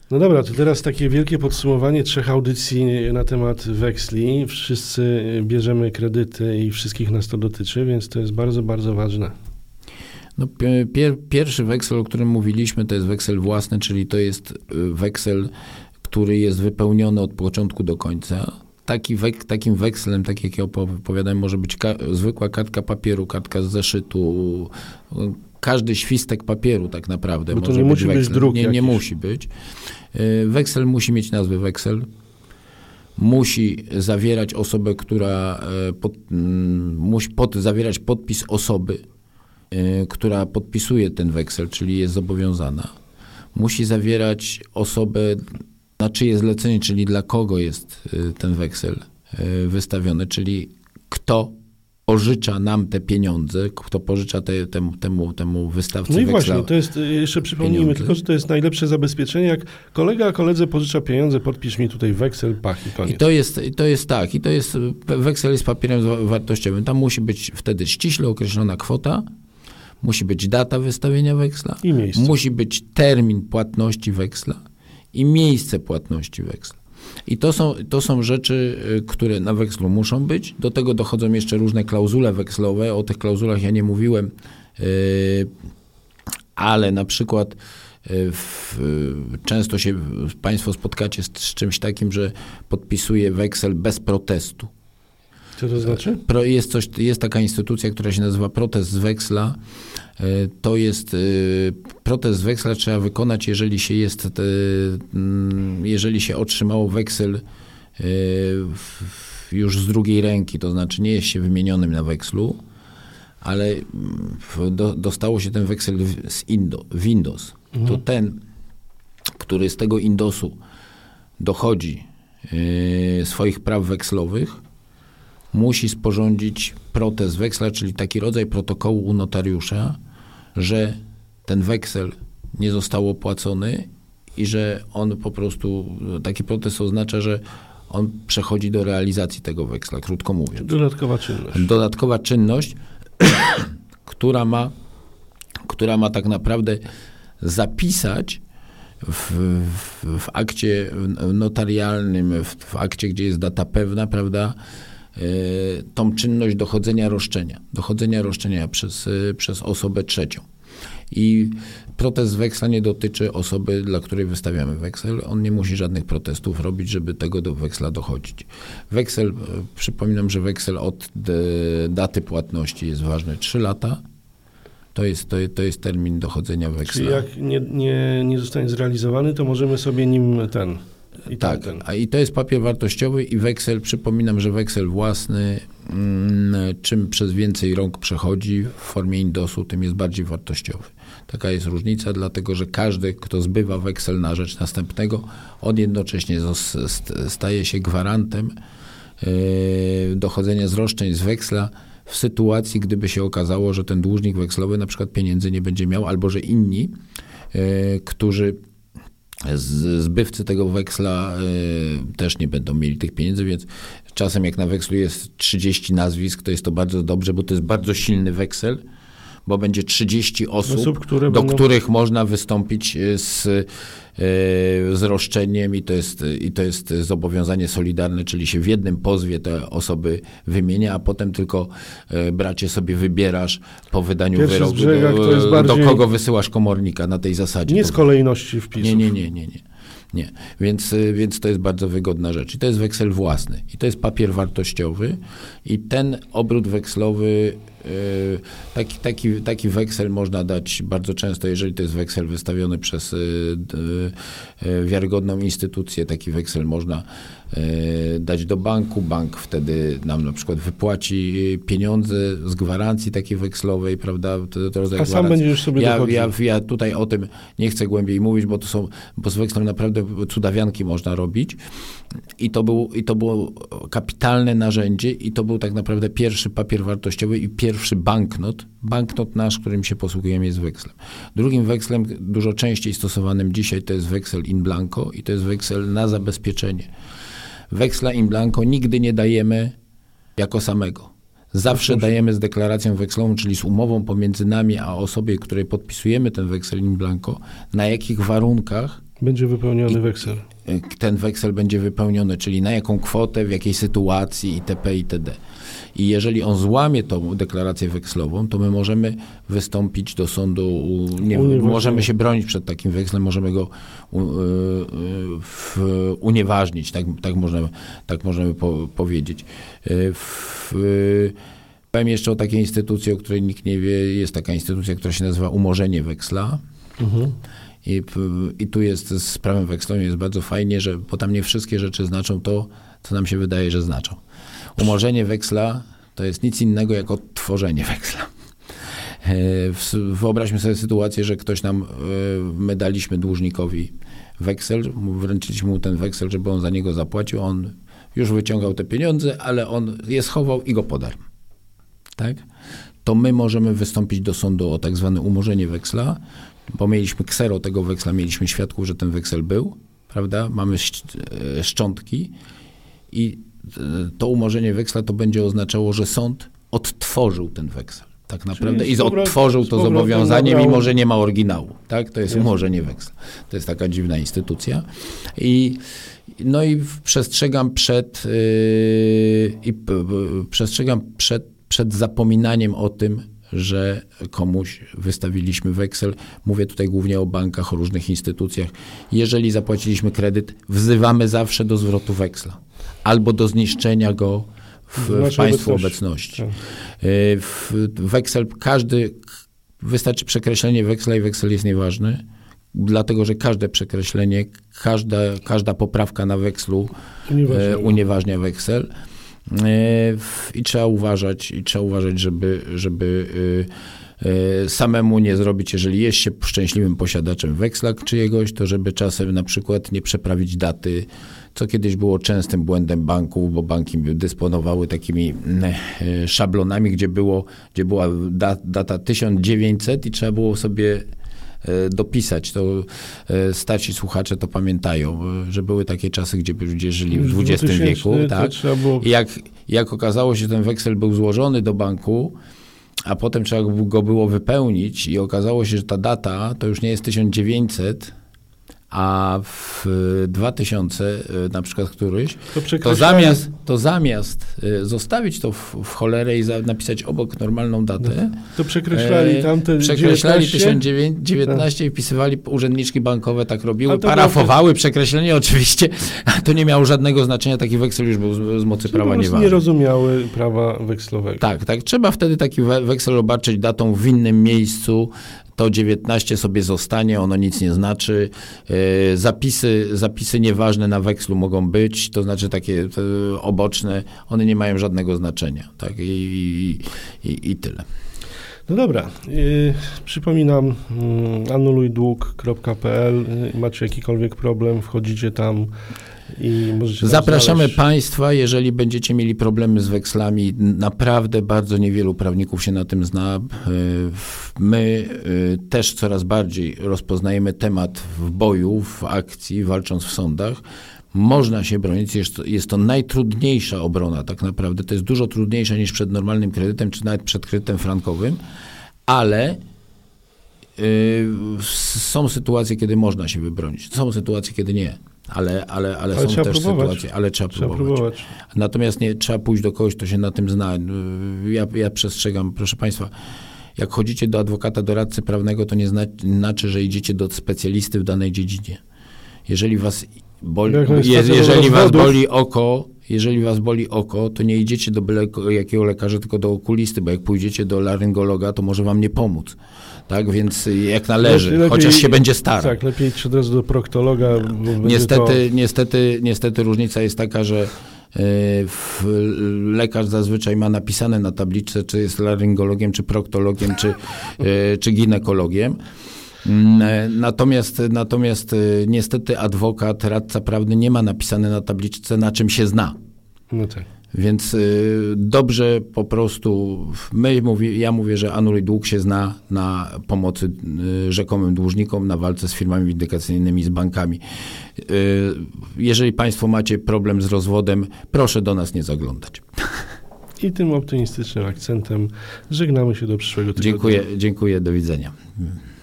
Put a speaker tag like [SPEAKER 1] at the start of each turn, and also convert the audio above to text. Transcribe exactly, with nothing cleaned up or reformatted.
[SPEAKER 1] No dobra, to teraz takie wielkie podsumowanie trzech audycji na temat weksli. Wszyscy bierzemy kredyty i wszystkich nas to dotyczy, więc to jest bardzo, bardzo ważne.
[SPEAKER 2] No, pier, pierwszy weksel, o którym mówiliśmy, to jest weksel własny, czyli to jest weksel, który jest wypełniony od początku do końca. Taki wek, takim wekslem, tak jak ja opowiadałem, może być ka- zwykła kartka papieru, kartka z zeszytu, każdy świstek papieru tak naprawdę.
[SPEAKER 1] Bo to
[SPEAKER 2] może
[SPEAKER 1] nie
[SPEAKER 2] być
[SPEAKER 1] musi
[SPEAKER 2] weksel.
[SPEAKER 1] być druk
[SPEAKER 2] Nie, nie musi być. Weksel musi mieć nazwę weksel. Musi zawierać osobę, która pod, musi pod, zawierać podpis osoby, która podpisuje ten weksel, czyli jest zobowiązana. Musi zawierać osobę, na czyje zlecenie, czyli dla kogo jest ten weksel wystawiony, czyli kto pożycza nam te pieniądze, kto pożycza te, temu, temu, temu wystawcy
[SPEAKER 1] weksla. No i
[SPEAKER 2] weksla
[SPEAKER 1] właśnie, to jest, jeszcze przypomnijmy
[SPEAKER 2] pieniądze.
[SPEAKER 1] tylko, że to jest najlepsze zabezpieczenie, jak kolega koledze pożycza pieniądze, podpisz mi tutaj weksel, pach i koniec.
[SPEAKER 2] I to jest, i to jest tak, i to jest, weksel jest papierem wartościowym. Tam musi być wtedy ściśle określona kwota, musi być data wystawienia weksla,
[SPEAKER 1] I miejsce.
[SPEAKER 2] Musi być termin płatności weksla i miejsce płatności weksla. I to są, to są rzeczy, które na wekslu muszą być. Do tego dochodzą jeszcze różne klauzule wekslowe. O tych klauzulach ja nie mówiłem, ale na przykład w, często się państwo spotkacie z, z czymś takim, że podpisuje weksel bez protestu.
[SPEAKER 1] Co to znaczy?
[SPEAKER 2] Jest, coś, jest taka instytucja, która się nazywa protest z weksla. To jest protest z weksla trzeba wykonać, jeżeli się jest, jeżeli się otrzymało weksel już z drugiej ręki, to znaczy nie jest się wymienionym na wekslu, ale do, dostało się ten weksel z Indo, Windows. Mhm. To ten, który z tego Indosu dochodzi swoich praw wekslowych, musi sporządzić protest weksla, czyli taki rodzaj protokołu u notariusza, że ten weksel nie został opłacony i że on po prostu, taki protest oznacza, że on przechodzi do realizacji tego weksla, krótko mówiąc.
[SPEAKER 1] Dodatkowa czynność.
[SPEAKER 2] Dodatkowa czynność, która ma, która ma tak naprawdę zapisać w, w, w akcie notarialnym, w, w akcie, gdzie jest data pewna, prawda, tą czynność dochodzenia roszczenia, dochodzenia roszczenia przez, przez osobę trzecią. I protest weksla nie dotyczy osoby, dla której wystawiamy weksel. On nie musi żadnych protestów robić, żeby tego do weksla dochodzić. Weksel, przypominam, że weksel od daty płatności jest ważny trzy lata. To jest, to, to jest termin dochodzenia weksla.
[SPEAKER 1] Czyli jak nie, nie, nie zostanie zrealizowany, to możemy sobie nim ten... I
[SPEAKER 2] tak,
[SPEAKER 1] ten.
[SPEAKER 2] a i to jest papier wartościowy i weksel, przypominam, że weksel własny, mm, czym przez więcej rąk przechodzi w formie indosu, tym jest bardziej wartościowy. Taka jest różnica, dlatego że każdy, kto zbywa weksel na rzecz następnego, on jednocześnie staje się gwarantem yy, dochodzenia z roszczeń z weksla w sytuacji, gdyby się okazało, że ten dłużnik wekslowy na przykład pieniędzy nie będzie miał, albo że inni, yy, którzy Z, zbywcy tego weksla y, też nie będą mieli tych pieniędzy, więc czasem jak na wekslu jest trzydzieści nazwisk, to jest to bardzo dobrze, bo to jest bardzo silny weksel, bo będzie trzydzieści osób, osób które do będą... których można wystąpić z, y, z roszczeniem i to, jest, i to jest zobowiązanie solidarne, czyli się w jednym pozwie te osoby wymienia, a potem tylko y, bracie sobie wybierasz po wydaniu
[SPEAKER 1] Pierwszy
[SPEAKER 2] wyroku,
[SPEAKER 1] brzegach,
[SPEAKER 2] do,
[SPEAKER 1] to jest bardziej...
[SPEAKER 2] do kogo wysyłasz komornika na tej zasadzie.
[SPEAKER 1] Nie z kolejności wpisów.
[SPEAKER 2] Nie, nie, nie, nie, nie. Nie. Więc, więc to jest bardzo wygodna rzecz. I to jest weksel własny. I to jest papier wartościowy. I ten obrót wekslowy, yy, taki, taki, taki weksel można dać bardzo często, jeżeli to jest weksel wystawiony przez yy, yy, wiarygodną instytucję, taki weksel można yy, dać do banku. Bank wtedy nam na przykład wypłaci pieniądze z gwarancji takiej wekslowej, prawda? To, to rodzaj
[SPEAKER 1] A sam będziesz już sobie
[SPEAKER 2] ja,
[SPEAKER 1] dochodził.
[SPEAKER 2] ja, ja tutaj o tym nie chcę głębiej mówić, bo to są, bo z wekslem naprawdę cudawianki można robić. I to, był, I to było kapitalne narzędzie i to był tak naprawdę pierwszy papier wartościowy i pierwszy banknot. Banknot nasz, którym się posługujemy, jest wekslem. Drugim wekslem, dużo częściej stosowanym dzisiaj, to jest weksel in blanco i to jest weksel na zabezpieczenie. Weksla in blanco nigdy nie dajemy jako samego. Zawsze dajemy z deklaracją wekslową, czyli z umową pomiędzy nami a osobie, której podpisujemy ten weksel in blanco, na jakich warunkach
[SPEAKER 1] Będzie wypełniony weksel.
[SPEAKER 2] Ten weksel będzie wypełniony, czyli na jaką kwotę, w jakiej sytuacji itp. itd. I jeżeli on złamie tą deklarację wekslową, to my możemy wystąpić do sądu, nie, możemy się bronić przed takim wekslem, możemy go u, w, unieważnić, tak, tak możemy, tak możemy po, powiedzieć. W, powiem jeszcze o takiej instytucji, o której nikt nie wie, jest taka instytucja, która się nazywa umorzenie weksla. Mhm. I, I tu jest z prawem wekslowym jest bardzo fajnie, że, bo tam nie wszystkie rzeczy znaczą to, co nam się wydaje, że znaczą. Umorzenie weksla to jest nic innego jak odtworzenie weksla. Wyobraźmy sobie sytuację, że ktoś nam, my daliśmy dłużnikowi weksel, wręczyliśmy mu ten weksel, żeby on za niego zapłacił, on już wyciągał te pieniądze, ale on je schował i go podarł. Tak? To my możemy wystąpić do sądu o tak zwane umorzenie weksla, bo mieliśmy ksero tego weksla, mieliśmy świadków, że ten weksel był, prawda? Mamy szczątki i to umorzenie weksla to będzie oznaczało, że sąd odtworzył ten weksel. Tak naprawdę. I odtworzył to zobowiązanie, mimo że nie ma oryginału. Tak? To jest Jasne. Umorzenie weksla. To jest taka dziwna instytucja. I, no i przestrzegam przed, yy, i, p, przestrzegam przed, przed zapominaniem o tym, że komuś wystawiliśmy weksel. Mówię tutaj głównie o bankach, o różnych instytucjach. Jeżeli zapłaciliśmy kredyt, wzywamy zawsze do zwrotu weksla albo do zniszczenia go w, w państwu obecności. Tak. W weksel, każdy, wystarczy przekreślenie weksla i weksel jest nieważny, dlatego, że każde przekreślenie, każda, każda poprawka na wekslu unieważnia, unieważnia weksel. I trzeba uważać, i trzeba uważać, żeby, żeby samemu nie zrobić, jeżeli jest się szczęśliwym posiadaczem weksla czyjegoś, to żeby czasem na przykład nie przeprawić daty, co kiedyś było częstym błędem banków, bo banki dysponowały takimi szablonami, gdzie, było, gdzie była data tysiąc dziewięćset i trzeba było sobie dopisać. To starsi słuchacze to pamiętają, że były takie czasy, gdzie ludzie żyli w dwudziestym wieku. Tak? Było... I jak, jak okazało się, że ten weksel był złożony do banku, a potem trzeba go było wypełnić i okazało się, że ta data to już nie jest tysiąc dziewięćset, a w dwa tysiące na przykład któryś, to, to, zamiast, to zamiast zostawić to w, w cholerę i za, napisać obok normalną datę,
[SPEAKER 1] no, to przekreślali tamte
[SPEAKER 2] przekreślali tysiąc dziewiętnaście no. i wpisywali, urzędniczki bankowe tak robiły, parafowały to... przekreślenie oczywiście, a to nie miało żadnego znaczenia, taki weksel już był z, z mocy Czyli prawa nieważny.
[SPEAKER 1] nie rozumiały prawa wekslowego.
[SPEAKER 2] Tak, tak. Trzeba wtedy taki we, weksel obarczyć datą w innym miejscu, to dziewiętnaście sobie zostanie, ono nic nie znaczy. Zapisy, zapisy nieważne na wekslu mogą być, to znaczy takie oboczne, one nie mają żadnego znaczenia. Tak? I, i, i tyle.
[SPEAKER 1] No dobra. Yy, przypominam, yy, anuluj dług kropka p l. Yy, macie jakikolwiek problem, wchodzicie tam i możecie
[SPEAKER 2] Zapraszamy
[SPEAKER 1] znaleźć.
[SPEAKER 2] Państwa, jeżeli będziecie mieli problemy z wekslami, naprawdę bardzo niewielu prawników się na tym zna. My też coraz bardziej rozpoznajemy temat w boju, w akcji, walcząc w sądach. Można się bronić, jest to, jest to najtrudniejsza obrona tak naprawdę. To jest dużo trudniejsze niż przed normalnym kredytem, czy nawet przed kredytem frankowym, ale yy, są sytuacje, kiedy można się wybronić. Są sytuacje, kiedy nie. Ale, ale, ale, ale są też próbować. sytuacje, ale trzeba, trzeba próbować. próbować. Natomiast nie trzeba pójść do kogoś, kto się na tym zna. Ja, ja przestrzegam, proszę Państwa, jak chodzicie do adwokata, doradcy prawnego, to nie znaczy, że idziecie do specjalisty w danej dziedzinie. Jeżeli was boli, je, jeżeli was boli oko, jeżeli was boli oko, to nie idziecie do byle jakiego lekarza, tylko do okulisty, bo jak pójdziecie do laryngologa, to może wam nie pomóc. Tak, więc jak należy, lepiej, chociaż się będzie starał.
[SPEAKER 1] Tak, lepiej iść od razu do proktologa.
[SPEAKER 2] Niestety, to... niestety, niestety różnica jest taka, że w, lekarz zazwyczaj ma napisane na tabliczce, czy jest laryngologiem, czy proktologiem, czy, czy ginekologiem. Natomiast, natomiast niestety adwokat, radca prawny nie ma napisane na tabliczce, na czym się zna.
[SPEAKER 1] No tak.
[SPEAKER 2] Więc y, dobrze po prostu, my mówi, ja mówię, że anuluj dług się zna na pomocy y, rzekomym dłużnikom, na walce z firmami windykacyjnymi, z bankami. Y, jeżeli Państwo macie problem z rozwodem, proszę do nas nie zaglądać.
[SPEAKER 1] I tym optymistycznym akcentem żegnamy się do przyszłego tygodnia.
[SPEAKER 2] Dziękuję, dziękuję, do widzenia.